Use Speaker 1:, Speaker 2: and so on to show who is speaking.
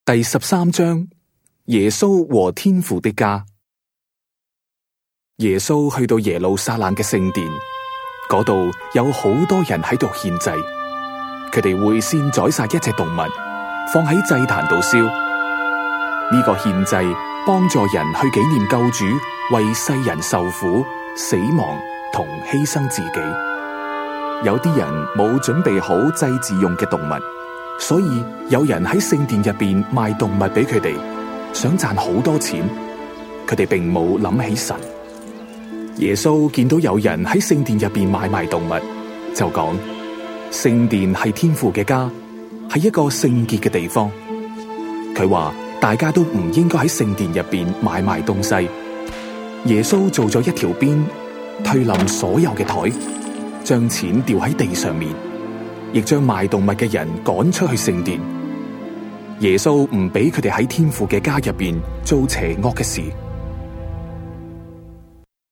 Speaker 1: 第13章，耶穌和天父的家。耶穌去到耶路撒冷嘅聖殿，嗰度有好多人喺度獻祭，佢哋會先宰殺一隻動物，放喺祭壇度燒。呢個獻祭幫助人去紀念救主為世人受苦、死亡同犧牲自己。有啲人冇準備好祭祀用嘅動物，所以有人喺聖殿入邊賣動物俾佢哋，想賺好多錢。佢哋並冇諗起神。耶穌見到有人喺聖殿入邊買賣動物，就講：聖殿係天父嘅家，係一個聖潔嘅地方。佢話大家都唔應該喺聖殿入邊買賣東西。耶穌做咗一條邊，推冧所有嘅台，將錢掉喺地上面，亦將賣動物嘅人趕出去聖殿。耶穌唔俾佢哋喺天父嘅家入邊做邪惡嘅事。